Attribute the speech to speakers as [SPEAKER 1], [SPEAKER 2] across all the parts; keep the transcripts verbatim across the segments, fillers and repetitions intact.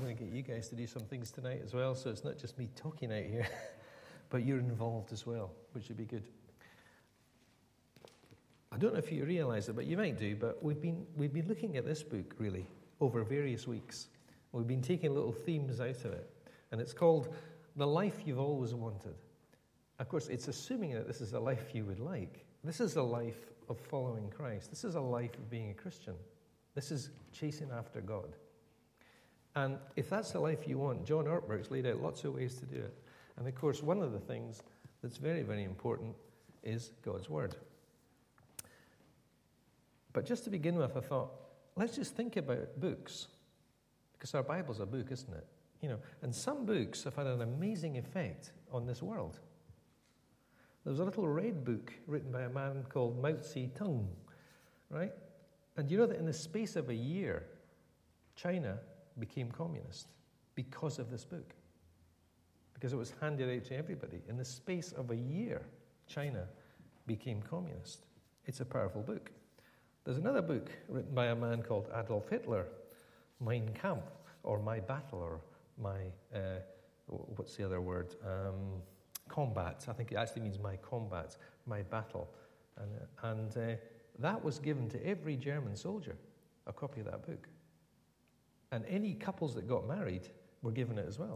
[SPEAKER 1] going to get you guys to do some things tonight as well, so it's not just me talking out here, but you're involved as well, which would be good. I don't know if you realize it, but you might do, but we've been we've been looking at this book, really, over various weeks. We've been taking little themes out of it, and it's called The Life You've Always Wanted. Of course, it's assuming that this is a life you would like. This is a life of following Christ. This is a life of being a Christian. This is chasing after God. And if that's the life you want, John Ortberg's laid out lots of ways to do it. And of course, one of the things that's very, very important is God's Word. But just to begin with, I thought, let's just think about books. Because our Bible's a book, isn't it? You know, and some books have had an amazing effect on this world. There was a little red book written by a man called Mao Zedong, right? And you know that in the space of a year, China became communist because of this book. Because it was handed out to everybody. In the space of a year, China became communist. It's a powerful book. There's another book written by a man called Adolf Hitler, Mein Kampf, or My Battle, or My, uh, what's the other word? Um, combat. I think it actually means My Combat, My Battle. And, uh, and uh, that was given to every German soldier, a copy of that book. And any couples that got married were given it as well.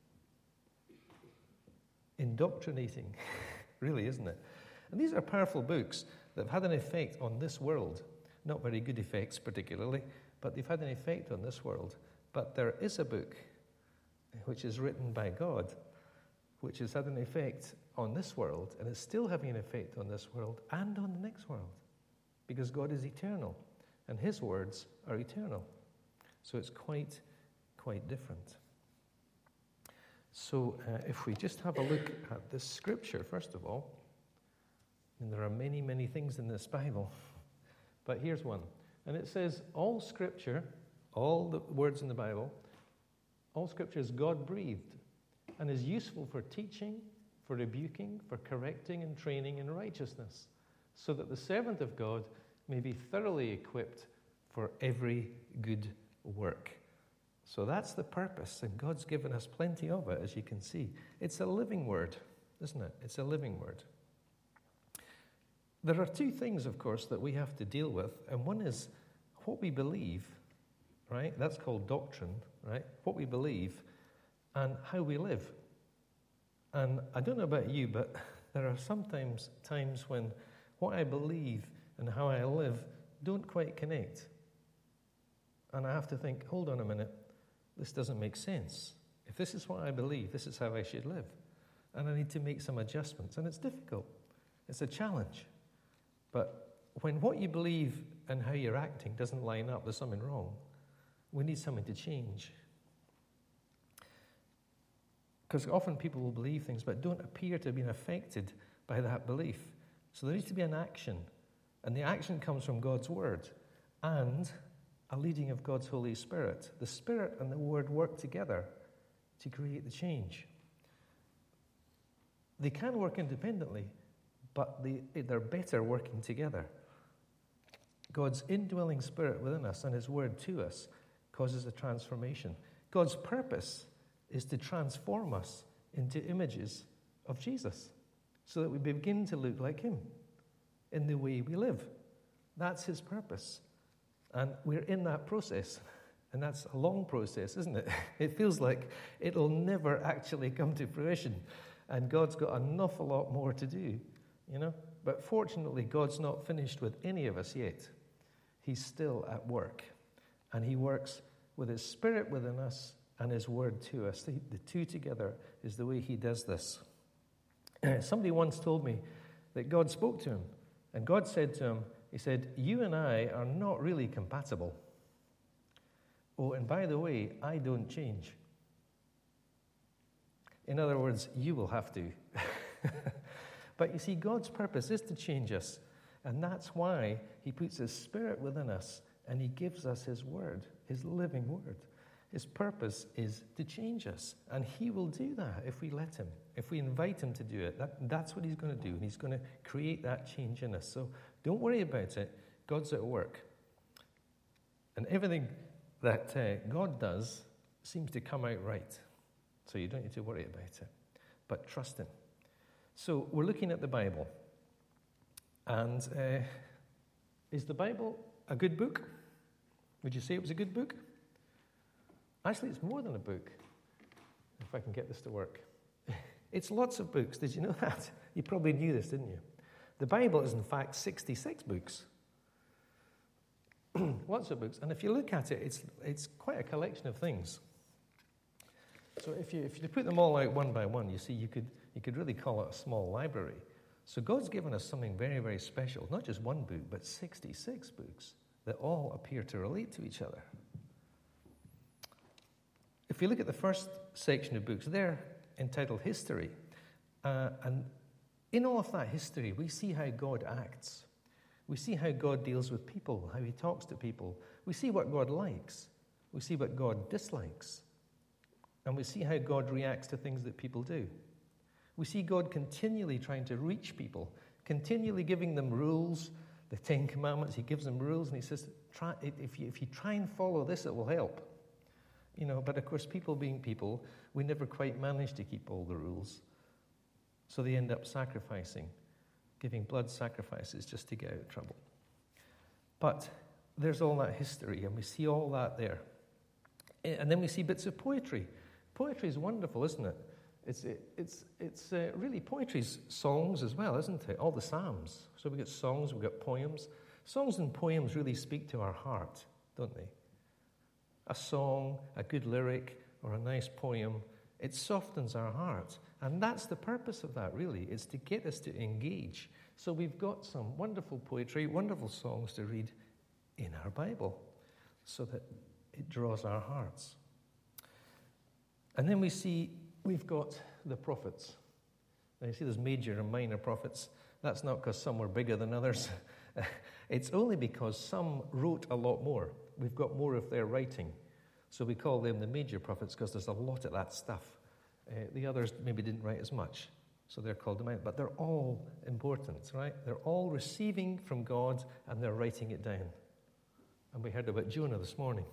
[SPEAKER 1] Indoctrinating, really, isn't it? And these are powerful books that have had an effect on this world. Not very good effects particularly, but they've had an effect on this world. But there is a book which is written by God, which has had an effect on this world, and is still having an effect on this world and on the next world. Because God is eternal, and His words are eternal. So it's quite, quite different. So uh, if we just have a look at this scripture, first of all, and there are many, many things in this Bible, but here's one. And it says, all scripture, all the words in the Bible, all scripture is God-breathed and is useful for teaching, for rebuking, for correcting and training in righteousness, so that the servant of God may be thoroughly equipped for every good work. So that's the purpose, and God's given us plenty of it, as you can see. It's a living word, isn't it? It's a living word. There are two things, of course, that we have to deal with, and one is what we believe, right? That's called doctrine, right? What we believe, and how we live. And I don't know about you, but there are sometimes times when what I believe and how I live don't quite connect. And I have to think, hold on a minute, this doesn't make sense. If this is what I believe, this is how I should live. And I need to make some adjustments. And it's difficult. It's a challenge. But when what you believe and how you're acting doesn't line up, there's something wrong. We need something to change. Because often people will believe things but don't appear to have been affected by that belief. So there needs to be an action. And the action comes from God's Word and a leading of God's Holy Spirit. The Spirit and the Word work together to create the change. They can work independently, but they, they're better working together. God's indwelling Spirit within us and His Word to us causes a transformation. God's purpose is to transform us into images of Jesus so that we begin to look like Him in the way we live. That's His purpose. And we're in that process. And that's a long process, isn't it? It feels like it'll never actually come to fruition. And God's got an awful lot more to do, you know? But fortunately, God's not finished with any of us yet. He's still at work. And He works with His Spirit within us and His Word to us. The, the two together is the way He does this. Somebody once told me that God spoke to him. And God said to him, He said, you and I are not really compatible. Oh, and by the way, I don't change. In other words, you will have to. But you see, God's purpose is to change us. And that's why He puts His Spirit within us and He gives us His Word, His living Word. His purpose is to change us. And He will do that if we let Him. If we invite Him to do it, that, that's what He's going to do. And He's going to create that change in us. So don't worry about it. God's at work. And everything that uh, God does seems to come out right. So you don't need to worry about it. But trust him. So we're looking at the Bible. And uh, is the Bible a good book? Would you say it was a good book? Actually, it's more than a book, if I can get this to work. It's lots of books. Did you know that? You probably knew this, didn't you? The Bible is, in fact, sixty-six books. Lots of books. And if you look at it, it's it's quite a collection of things. So if you if you put them all out one by one, you see, you could you could really call it a small library. So God's given us something very, very special. Not just one book, but sixty-six books that all appear to relate to each other. If we look at the first section of books, they're entitled History. Uh, and in all of that history, we see how God acts. We see how God deals with people, how he talks to people. We see what God likes. We see what God dislikes. And we see how God reacts to things that people do. We see God continually trying to reach people, continually giving them rules. The Ten Commandments, he gives them rules, and he says, try, if, you, if you try and follow this, it will help. You know, but of course, people being people, we never quite manage to keep all the rules. So they end up sacrificing, giving blood sacrifices just to get out of trouble. But there's all that history, and we see all that there. And then we see bits of poetry. Poetry is wonderful, isn't it? It's it, it's it's uh, really poetry's songs as well, isn't it? All the Psalms. So we get songs, we get poems. Songs and poems really speak to our heart, don't they? A song, a good lyric, or a nice poem, it softens our heart. And that's the purpose of that, really, is to get us to engage. So we've got some wonderful poetry, wonderful songs to read in our Bible so that it draws our hearts. And then we see we've got the prophets. Now you see there's major and minor prophets. That's not because some were bigger than others. It's only because some wrote a lot more. We've got more of their writing. So we call them the major prophets because there's a lot of that stuff. Uh, the others maybe didn't write as much. So they're called the minor. But they're all important, right? They're all receiving from God and they're writing it down. And we heard about Jonah this morning.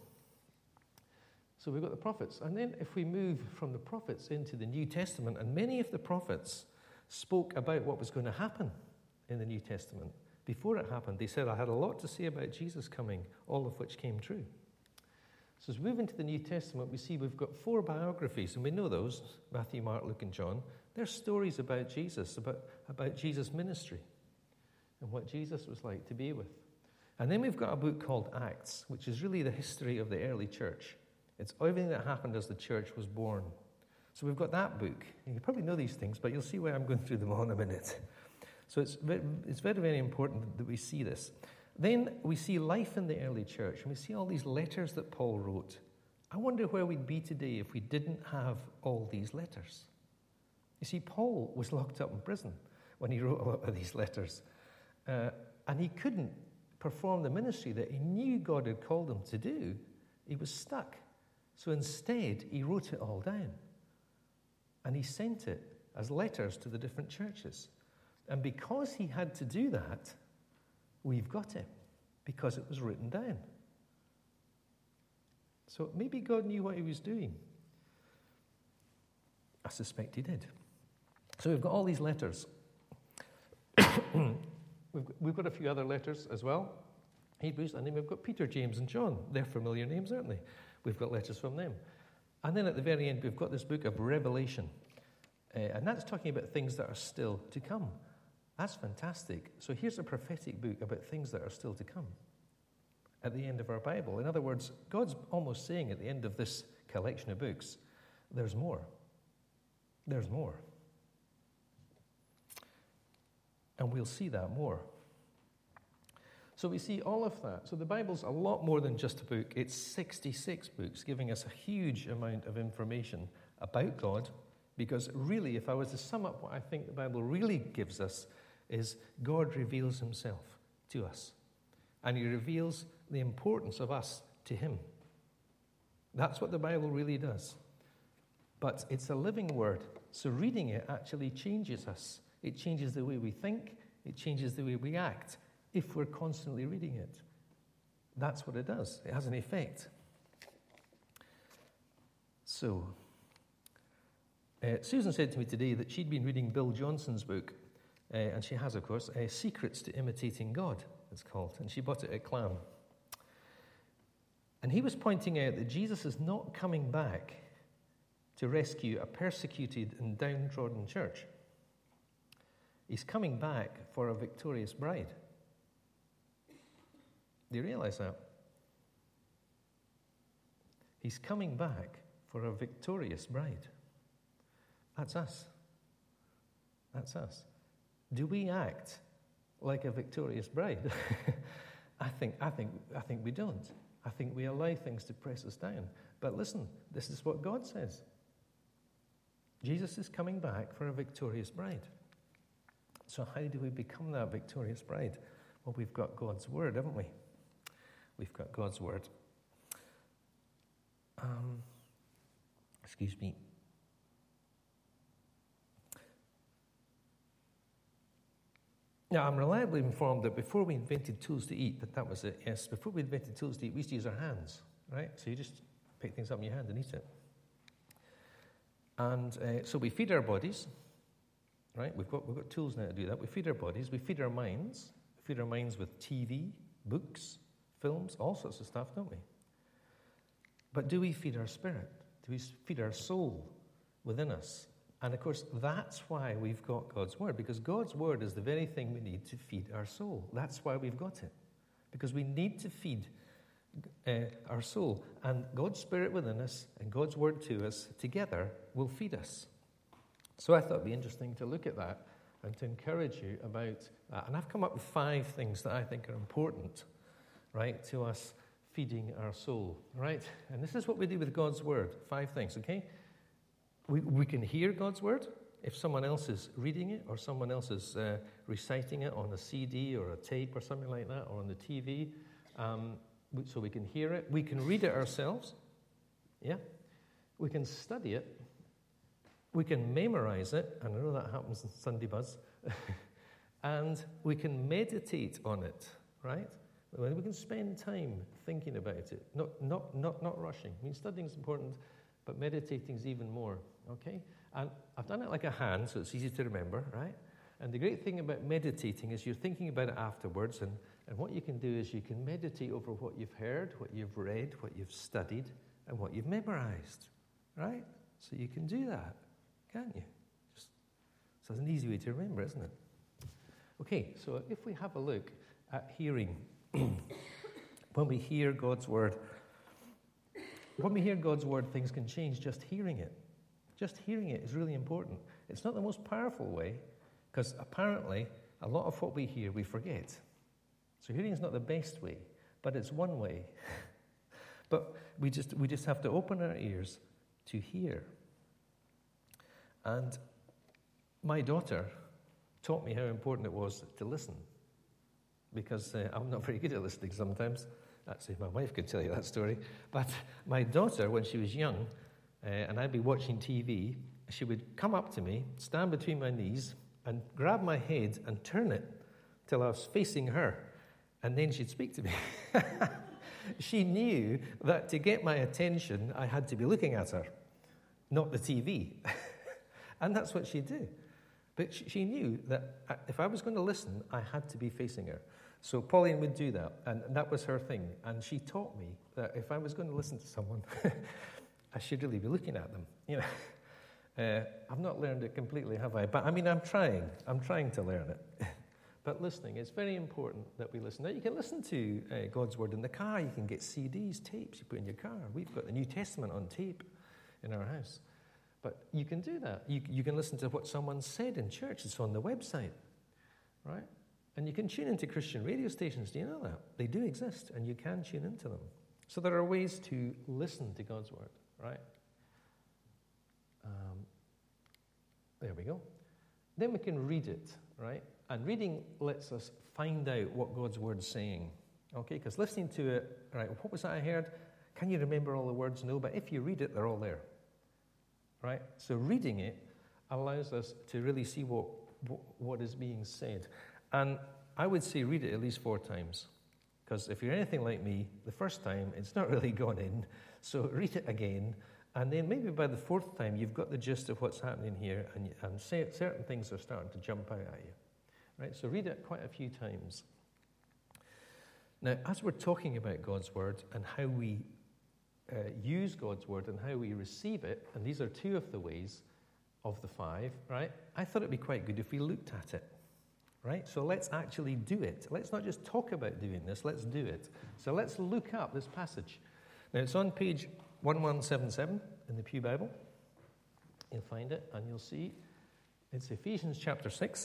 [SPEAKER 1] So we've got the prophets. And then if we move from the prophets into the New Testament, and many of the prophets spoke about what was going to happen in the New Testament. Before it happened, they said, I had a lot to say about Jesus coming, all of which came true. So as we move into the New Testament, we see we've got four biographies, and we know those, Matthew, Mark, Luke, and John. They're stories about Jesus, about, about Jesus' ministry, and what Jesus was like to be with. And then we've got a book called Acts, which is really the history of the early church. It's everything that happened as the church was born. So we've got that book. And you probably know these things, but you'll see why I'm going through them all in a minute. So it's very, it's very, very important that we see this. Then we see life in the early church, and we see all these letters that Paul wrote. I wonder where we'd be today if we didn't have all these letters. You see, Paul was locked up in prison when he wrote a lot of these letters. Uh, and he couldn't perform the ministry that he knew God had called him to do. He was stuck. So instead, he wrote it all down. And he sent it as letters to the different churches. And because he had to do that, we've got it, because it was written down. So maybe God knew what he was doing. I suspect he did. So we've got all these letters. we've, got, we've got a few other letters as well. Hebrews, and then we've got Peter, James, and John. They're familiar names, aren't they? We've got letters from them. And then at the very end, we've got this book of Revelation. Uh, and that's talking about things that are still to come. That's fantastic. So here's a prophetic book about things that are still to come at the end of our Bible. In other words, God's almost saying at the end of this collection of books, there's more. There's more. And we'll see that more. So we see all of that. So the Bible's a lot more than just a book. It's sixty-six books, giving us a huge amount of information about God. Because really, if I was to sum up what I think the Bible really gives us, is God reveals himself to us. And he reveals the importance of us to him. That's what the Bible really does. But it's a living word. So reading it actually changes us. It changes the way we think. It changes the way we act. If we're constantly reading it. That's what it does. It has an effect. So, uh, Susan said to me today that she'd been reading Bill Johnson's book, uh, and she has, of course, uh, Secrets to Imitating God, it's called, and she bought it at Clam. And he was pointing out that Jesus is not coming back to rescue a persecuted and downtrodden church. He's coming back for a victorious bride. Do you realize that? He's coming back for a victorious bride. That's us. That's us. Do we act like a victorious bride? I think, I think, I think we don't. I think we allow things to press us down. But listen, this is what God says. Jesus is coming back for a victorious bride. So how do we become that victorious bride? Well, we've got God's word, haven't we? We've got God's word. Um, excuse me. Now, I'm reliably informed that before we invented tools to eat, that that was it, yes, before we invented tools to eat, we used to use our hands, right? So you just pick things up in your hand and eat it. And uh, so we feed our bodies, right? We've got, we've got tools now to do that. We feed our bodies, we feed our minds, we feed our minds with T V, books, films, all sorts of stuff, don't we? But do we feed our spirit? Do we feed our soul within us? And of course, that's why we've got God's word, because God's word is the very thing we need to feed our soul. That's why we've got it, because we need to feed uh, our soul. And God's spirit within us and God's word to us together will feed us. So I thought it'd be interesting to look at that and to encourage you about that. And I've come up with five things that I think are important, right, to us feeding our soul, right? And this is what we do with God's word. Five things, okay? We, we can hear God's word if someone else is reading it or someone else is uh, reciting it on a C D or a tape or something like that, or on the T V, um, we, so we can hear it. We can read it ourselves, yeah? We can study it. We can memorize it, and I know that happens in Sunday Buzz. And we can meditate on it, right? We can spend time thinking about it, not, not, not, not rushing. I mean, studying is important, but meditating is even more, okay? And I've done it like a hand, so it's easy to remember, right? And the great thing about meditating is you're thinking about it afterwards, and, and what you can do is you can meditate over what you've heard, what you've read, what you've studied, and what you've memorized, right? So you can do that, can't you? Just, so it's an easy way to remember, isn't it? Okay, so if we have a look at hearing, when we hear God's word, when we hear God's word, things can change just hearing it. Just hearing it is really important. It's not the most powerful way, because apparently a lot of what we hear we forget. So hearing is not the best way, but it's one way. But we just we just have to open our ears to hear. And my daughter taught me how important it was to listen, because uh, I'm not very good at listening sometimes. Actually, my wife could tell you that story. But my daughter, when she was young, uh, and I'd be watching T V, she would come up to me, stand between my knees, and grab my head and turn it till I was facing her. And then she'd speak to me. She knew that to get my attention, I had to be looking at her, not the T V. And that's what she'd do. But she knew that if I was going to listen, I had to be facing her. So Pauline would do that, and that was her thing. And she taught me that if I was going to listen to someone, I should really be looking at them. You know, uh, I've not learned it completely, have I? But I mean, I'm trying. I'm trying to learn it. But listening, it's very important that we listen. Now, you can listen to uh, God's word in the car. You can get C Ds, tapes you put in your car. We've got the New Testament on tape in our house. But you can do that. You, you can listen to what someone said in church. It's on the website, right? And you can tune into Christian radio stations. Do you know that? They do exist, and you can tune into them. So there are ways to listen to God's word, right? Um, there we go. Then we can read it, right? And reading lets us find out what God's word's saying, okay? Because listening to it, right, what was that I heard? Can you remember all the words? No, but if you read it, they're all there, right? So reading it allows us to really see what, what, what is being said. And I would say read it at least four times. Because if you're anything like me, the first time, it's not really gone in. So read it again And then maybe by the fourth time, you've got the gist of what's happening here, and, and say, certain things are starting to jump out at you. Right? So read it quite a few times. Now, as we're talking about God's Word and how we uh, use God's Word and how we receive it, and these are two of the ways of the five, right? I thought it'd be quite good if we looked at it, right? So let's actually do it. Let's not just talk about doing this, let's do it. So let's look up this passage. Now, it's on page eleven seventy-seven in the Pew Bible. You'll find it, and you'll see it's Ephesians chapter six.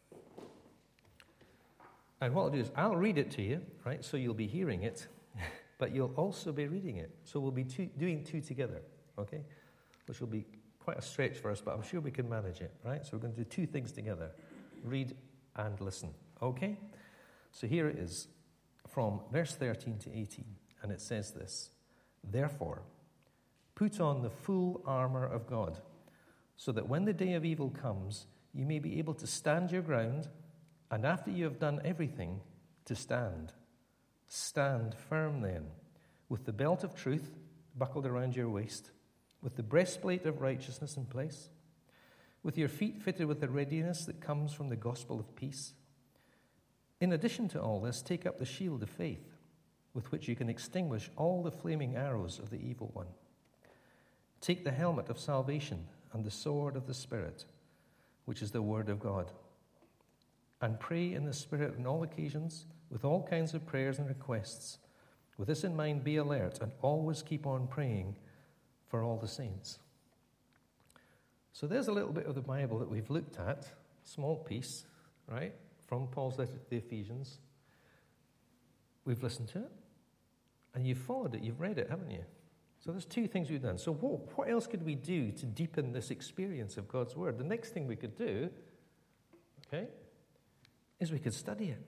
[SPEAKER 1] And what I'll do is I'll read it to you, right? So you'll be hearing it, but you'll also be reading it. So we'll be two, doing two together, okay? Which will be quite a stretch for us, but I'm sure we can manage it, right? So we're going to do two things together. Read and listen, okay? So here it is, from verse thirteen to eighteen, and it says this: Therefore, put on the full armor of God, so that when the day of evil comes, you may be able to stand your ground, and after you have done everything, to stand. Stand firm then, with the belt of truth buckled around your waist, with the breastplate of righteousness in place, with your feet fitted with the readiness that comes from the gospel of peace. In addition to all this, take up the shield of faith, with which you can extinguish all the flaming arrows of the evil one. Take the helmet of salvation and the sword of the Spirit, which is the word of God. And pray in the Spirit on all occasions, with all kinds of prayers and requests. With this in mind, be alert and always keep on praying for all the saints. So there's a little bit of the Bible that we've looked at, small piece, right, from Paul's letter to the Ephesians. We've listened to it, and you've followed it, you've read it, haven't you? So there's two things we've done. So what, what else could we do to deepen this experience of God's Word? The next thing we could do, okay, is we could study it.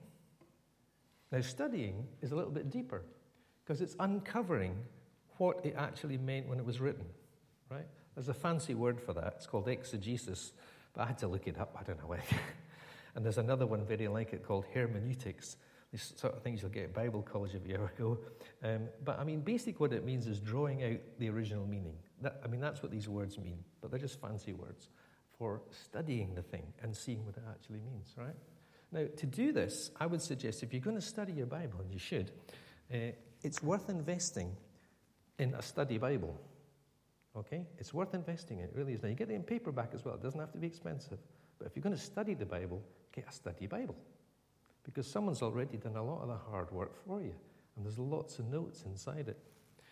[SPEAKER 1] Now, studying is a little bit deeper because it's uncovering what it actually meant when it was written, right? There's a fancy word for that. It's called exegesis, but I had to look it up. I don't know why. And there's another one very like it called hermeneutics. These sort of things you'll get at Bible college if you ever go. Um, but, I mean, basically what it means is drawing out the original meaning. That, I mean, that's what these words mean, but they're just fancy words for studying the thing and seeing what it actually means, right? Now, to do this, I would suggest if you're going to study your Bible, and you should, uh, it's worth investing in a study Bible, okay? It's worth investing in, it really is. Now, you get it in paperback as well. It doesn't have to be expensive. But if you're going to study the Bible, get a study Bible, because someone's already done a lot of the hard work for you, and there's lots of notes inside it.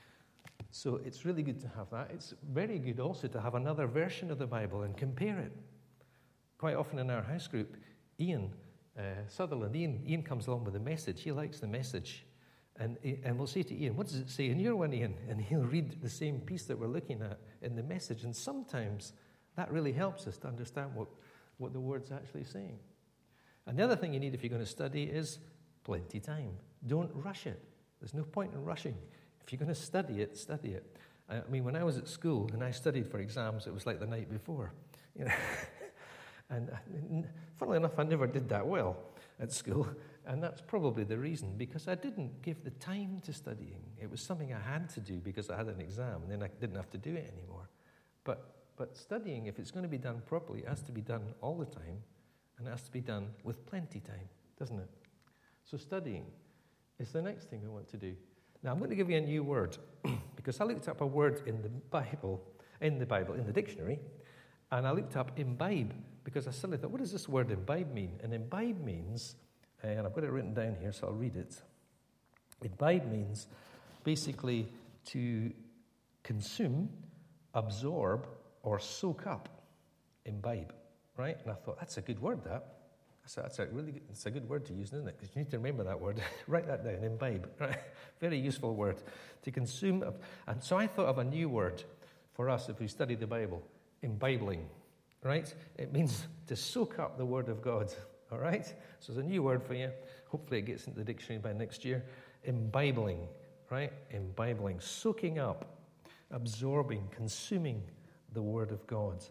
[SPEAKER 1] So it's really good to have that. It's very good also to have another version of the Bible and compare it. Quite often in our house group, Ian uh, Sutherland, Ian, Ian comes along with a message. He likes the message. And, and we'll say to Ian, what does it say in your one, Ian? And he'll read the same piece that we're looking at in the message. And sometimes that really helps us to understand what, what the word's actually saying. And the other thing you need if you're going to study is plenty time. Don't rush it. There's no point in rushing. If you're going to study it, study it. I mean, when I was at school and I studied for exams, it was like the night before. You know? And funnily enough, I never did that well at school. And that's probably the reason, because I didn't give the time to studying. It was something I had to do because I had an exam, and then I didn't have to do it anymore. But but studying, if it's going to be done properly, it has to be done all the time, and it has to be done with plenty time, doesn't it? So studying is the next thing we want to do. Now, I'm going to give you a new word, because I looked up a word in the Bible, in the Bible, in the dictionary, and I looked up imbibe, because I suddenly thought, what does this word imbibe mean? And imbibe means, and I've got it written down here, so I'll read it. Imbibe means basically to consume, absorb, or soak up. Imbibe, right? And I thought, that's a good word, that. I said, that's a really good, it's a good word to use, isn't it? Because you need to remember that word. Write that down, imbibe. Right? Very useful word. To consume. And so I thought of a new word for us if we study the Bible. Imbibling. Right? It means to soak up the Word of God. All right? So it's a new word for you. Hopefully it gets into the dictionary by next year. Imbibling. Right? Imbibling. Soaking up, absorbing, consuming the Word of God.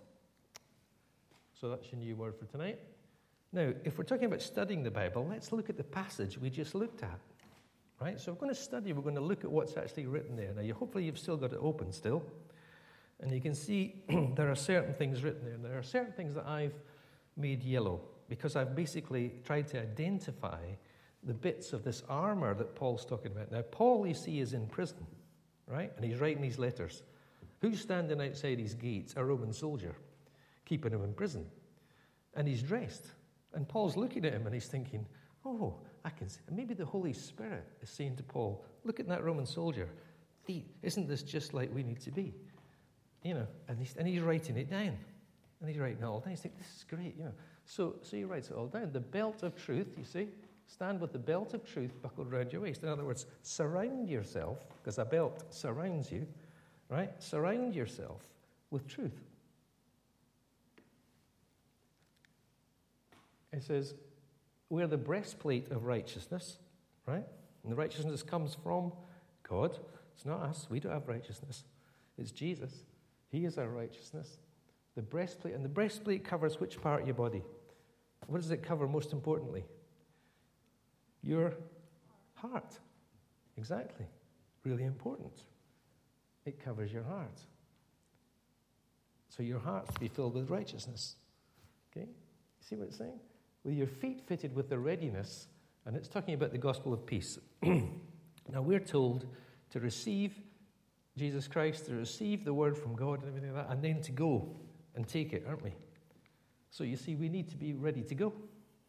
[SPEAKER 1] So that's your new word for tonight. Now, if we're talking about studying the Bible, let's look at the passage we just looked at. Right? So we're going to study, we're going to look at what's actually written there. Now, you, hopefully you've still got it open still. And you can see there are certain things written there. And there are certain things that I've made yellow because I've basically tried to identify the bits of this armor that Paul's talking about. Now, Paul, you see, is in prison, right? And he's writing these letters. Who's standing outside his gates? A Roman soldier, keeping him in prison. And he's dressed. And Paul's looking at him and he's thinking, oh, I can see. And maybe the Holy Spirit is saying to Paul, look at that Roman soldier. Isn't this just like we need to be? You know, and he's, and he's writing it down. And he's writing it all down. He's thinking, this is great, you know. So, so he writes it all down. The belt of truth, you see, stand with the belt of truth buckled around your waist. In other words, surround yourself, because a belt surrounds you, right? Surround yourself with truth. It says, wear the breastplate of righteousness, right? And the righteousness comes from God. It's not us. We don't have righteousness. It's Jesus. He is our righteousness. The breastplate, and the breastplate covers which part of your body? What does it cover most importantly? Your heart. Exactly. Really important. It covers your heart. So your heart's to be filled with righteousness. Okay? See what it's saying? With your feet fitted with the readiness, and it's talking about the gospel of peace. Now we're told to receive Jesus Christ, to receive the word from God and everything like that, and then to go and take it, aren't we? So you see, we need to be ready to go.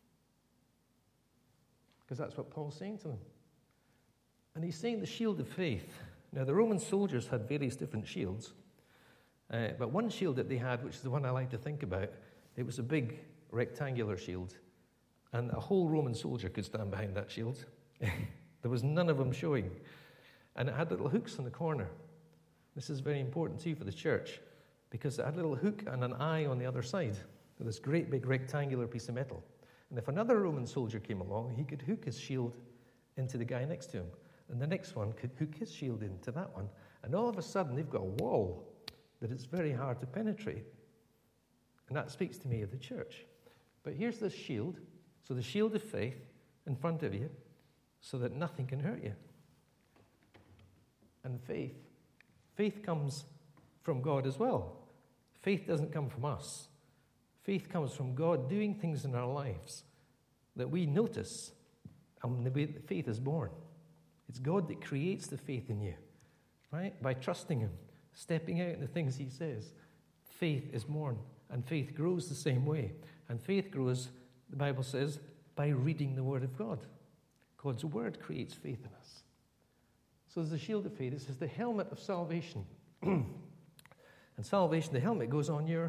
[SPEAKER 1] Because that's what Paul's saying to them. And he's saying the shield of faith. Now the Roman soldiers had various different shields, uh, but one shield that they had, which is the one I like to think about, it was a big rectangular shield. And a whole Roman soldier could stand behind that shield. There was none of them showing. And it had little hooks in the corner. This is very important too for the church, because it had a little hook and an eye on the other side with this great big rectangular piece of metal. And if another Roman soldier came along, he could hook his shield into the guy next to him. And the next one could hook his shield into that one. And all of a sudden, they've got a wall that it's very hard to penetrate. And that speaks to me of the church. But here's this shield. So the shield of faith in front of you, so that nothing can hurt you. And faith. Faith comes from God as well. Faith doesn't come from us. Faith comes from God doing things in our lives that we notice, and the way that faith is born. It's God that creates the faith in you, right? By trusting Him, stepping out in the things He says. Faith is born, and faith grows the same way. And faith grows, the Bible says, by reading the Word of God. God's Word creates faith in us. So there's the shield of faith. It says the helmet of salvation. And salvation, the helmet goes on your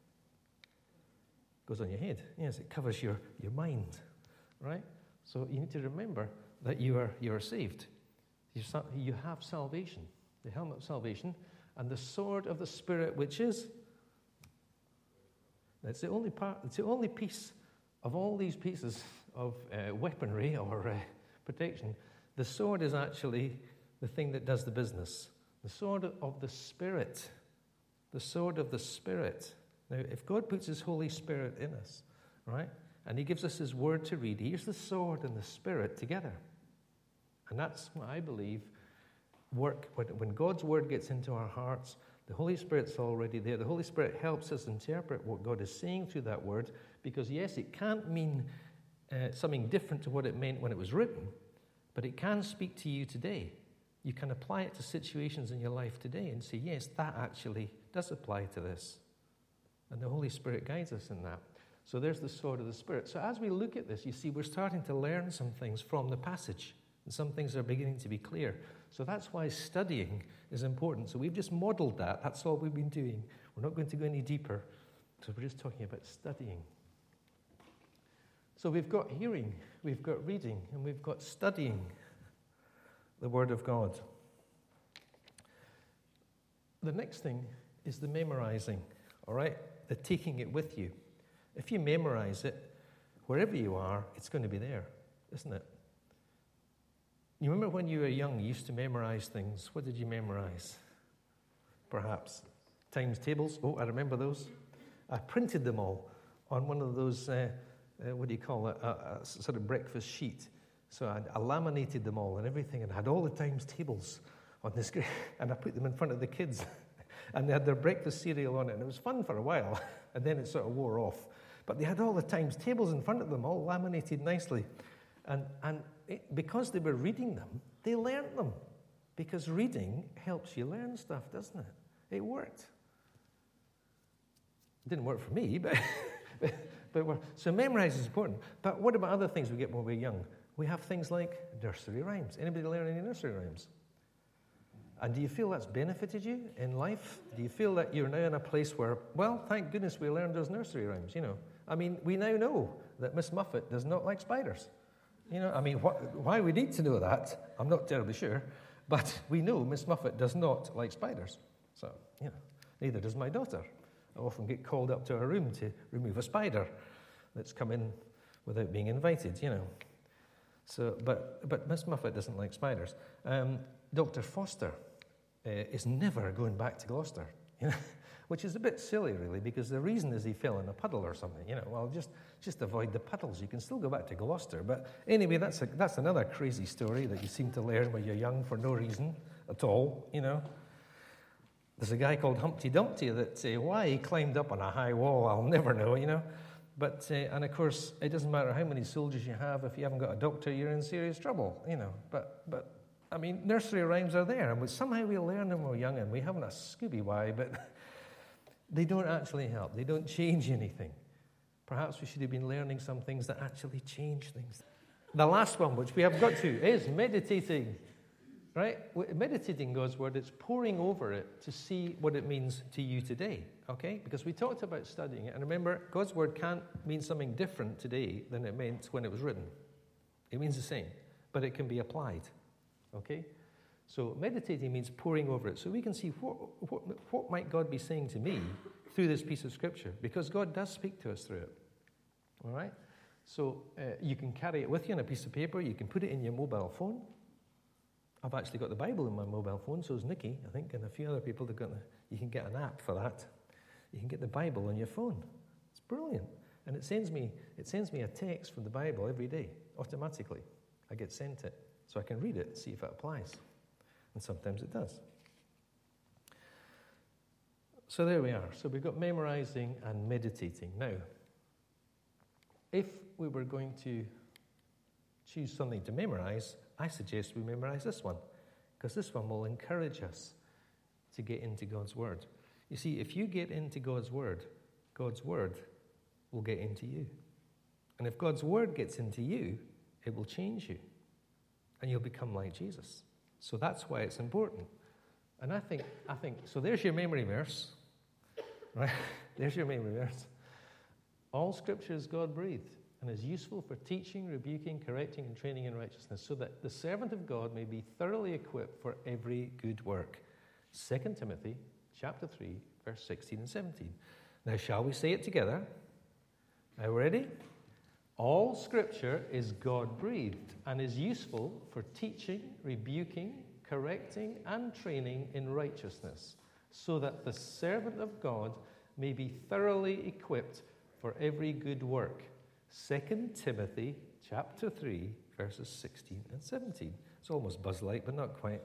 [SPEAKER 1] goes on your head. Yes, it covers your, your mind, right? So you need to remember that you are you are saved. You, you have salvation, the helmet of salvation, and the sword of the Spirit, which is. It's the only part. It's the only piece of all these pieces of uh, weaponry or uh, protection. The sword is actually the thing that does the business. The sword of the Spirit. The sword of the Spirit. Now, if God puts His Holy Spirit in us, right, and He gives us His Word to read, here's the sword and the Spirit together. And that's what I believe work. When, when God's Word gets into our hearts, the Holy Spirit's already there. The Holy Spirit helps us interpret what God is saying through that Word, because, yes, it can't mean uh, something different to what it meant when it was written, but it can speak to you today. You can apply it to situations in your life today and say, yes, that actually does apply to this. And the Holy Spirit guides us in that. So there's the sword of the Spirit. So as we look at this, you see, we're starting to learn some things from the passage. And some things are beginning to be clear. So that's why studying is important. So we've just modeled that. That's all we've been doing. We're not going to go any deeper. So we're just talking about studying. So we've got hearing, we've got reading, and we've got studying the Word of God. The next thing is the memorizing, all right? The taking it with you. If you memorize it, wherever you are, it's going to be there, isn't it? You remember when you were young, you used to memorize things. What did you memorize? Perhaps times tables. Oh, I remember those. I printed them all on one of those, uh, uh, what do you call it, a, a sort of breakfast sheet. So I, I laminated them all and everything, and I had all the times tables on the screen, and I put them in front of the kids. and they had their breakfast cereal on it, and it was fun for a while, and then it sort of wore off. But they had all the times tables in front of them, all laminated nicely. And, and it, because they were reading them, they learned them. Because reading helps you learn stuff, doesn't it? It worked. It didn't work for me, but, but, but we're, so memorize is important. But what about other things we get when we're young? We have things like nursery rhymes. Anybody learn any nursery rhymes? And do you feel that's benefited you in life? Do you feel that you're now in a place where, well, thank goodness we learned those nursery rhymes, you know? I mean, we now know that Miss Muffet does not like spiders. You know, I mean, wh- why we need to know that, I'm not terribly sure, but we know Miss Muffet does not like spiders. So, you know, neither does my daughter. I often get called up to her room to remove a spider that's come in without being invited, you know. So, but but Miss Muffet doesn't like spiders. Um, Doctor Foster uh, is never going back to Gloucester, you know, which is a bit silly, really, because the reason is he fell in a puddle or something, you know. Well, just just avoid the puddles. You can still go back to Gloucester. But anyway, that's a, that's another crazy story that you seem to learn when you're young for no reason at all, you know. There's a guy called Humpty Dumpty that uh, why he climbed up on a high wall, I'll never know, you know. But, uh, and of course, it doesn't matter how many soldiers you have, if you haven't got a doctor, you're in serious trouble, you know. But, but I mean, nursery rhymes are there, and we, somehow we learn them when we're young, and we haven't a Scooby why, but they don't actually help. They don't change anything. Perhaps we should have been learning some things that actually change things. The last one, which we have got to, is meditating. Right? Meditating God's word, it's poring over it to see what it means to you today, okay? Because we talked about studying it, and remember, God's word can't mean something different today than it meant when it was written. It means the same, but it can be applied, okay? So meditating means poring over it, so we can see what, what, what might God be saying to me through this piece of scripture, because God does speak to us through it, all right? So uh, you can carry it with you on a piece of paper, you can put it in your mobile phone. I've actually got the Bible in my mobile phone, so is Nikki, I think, and a few other people that got the, you can get an app for that. You can get the Bible on your phone. It's brilliant. And it sends me it sends me a text from the Bible every day, automatically. I get sent it, so I can read it and see if it applies. And sometimes it does. So there we are. So we've got memorizing and meditating. Now, if we were going to choose something to memorize, I suggest we memorize this one, because this one will encourage us to get into God's word. You see, if you get into God's word, God's word will get into you. And if God's word gets into you, it will change you. And you'll become like Jesus. So that's why it's important. And I think, I think, so there's your memory verse. Right? There's your memory verse. All scripture is God-breathed and is useful for teaching, rebuking, correcting, and training in righteousness, so that the servant of God may be thoroughly equipped for every good work. Second Timothy chapter three, verse sixteen and seventeen. Now, shall we say it together? Are we ready? All scripture is God-breathed and is useful for teaching, rebuking, correcting, and training in righteousness, so that the servant of God may be thoroughly equipped for every good work. Second Timothy chapter three, verses sixteen and seventeen. It's almost Buzz-like, but not quite.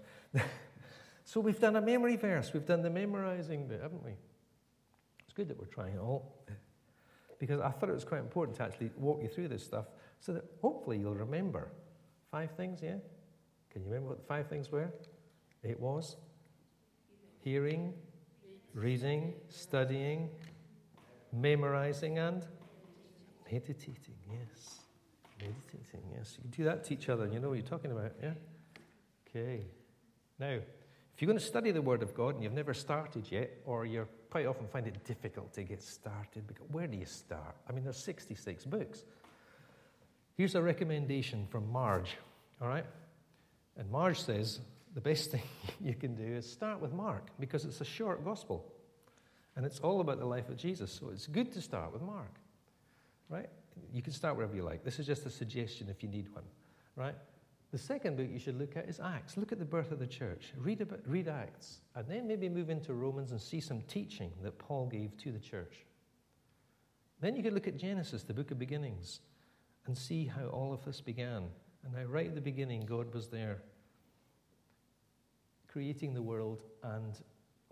[SPEAKER 1] So we've done a memory verse. We've done the memorizing bit, haven't we? It's good that we're trying it all, because I thought it was quite important to actually walk you through this stuff so that hopefully you'll remember. Five things, yeah? Can you remember what the five things were? It was hearing, reading, studying, memorizing, and meditating, yes. Meditating, yes. You can do that to each other, and you know what you're talking about, yeah? Okay. Now, if you're going to study the Word of God and you've never started yet, or you quite often find it difficult to get started, because where do you start? I mean, there's sixty-six books. Here's a recommendation from Marge, all right? And Marge says the best thing you can do is start with Mark, because it's a short gospel. And it's all about the life of Jesus, so it's good to start with Mark. Right? You can start wherever you like. This is just a suggestion if you need one. Right? The second book you should look at is Acts. Look at the birth of the church. Read about, read Acts. And then maybe move into Romans and see some teaching that Paul gave to the church. Then you could look at Genesis, the book of beginnings, and see how all of this began. And how right at the beginning God was there creating the world, and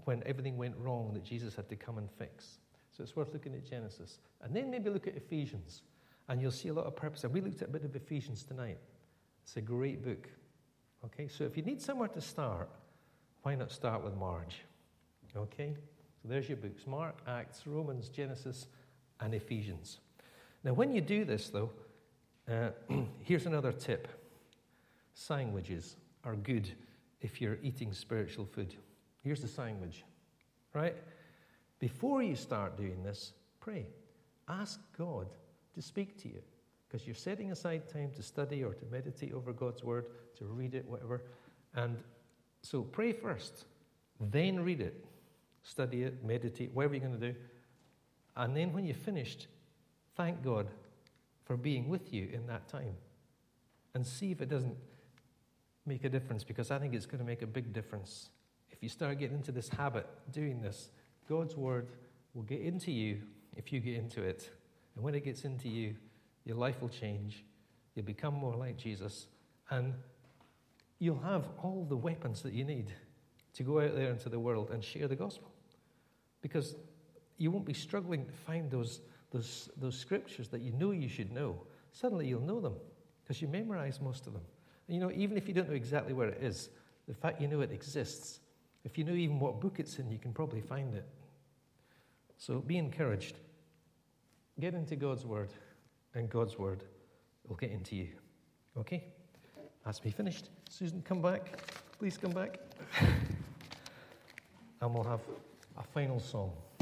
[SPEAKER 1] when everything went wrong that Jesus had to come and fix. So it's worth looking at Genesis. And then maybe look at Ephesians, and you'll see a lot of purpose. And we looked at a bit of Ephesians tonight. It's a great book. Okay, so if you need somewhere to start, why not start with Marge? Okay, so there's your books: Mark, Acts, Romans, Genesis, and Ephesians. Now, when you do this, though, uh, here's another tip. Sandwiches are good if you're eating spiritual food. Here's the sandwich, right? Before you start doing this, pray. Ask God to speak to you, because you're setting aside time to study or to meditate over God's word, to read it, whatever. And so pray first, then read it, study it, meditate, whatever you're going to do. And then when you've finished, thank God for being with you in that time. And see if it doesn't make a difference, because I think it's going to make a big difference. If you start getting into this habit, doing this, God's word will get into you if you get into it. And when it gets into you, your life will change. You'll become more like Jesus. And you'll have all the weapons that you need to go out there into the world and share the gospel. Because you won't be struggling to find those, those, those scriptures that you know you should know. Suddenly you'll know them because you memorize most of them. And you know, even if you don't know exactly where it is, the fact you know it exists, if you know even what book it's in, you can probably find it. So be encouraged. Get into God's word, and God's word will get into you. Okay? That's me finished. Susan, come back. Please come back. And we'll have a final song.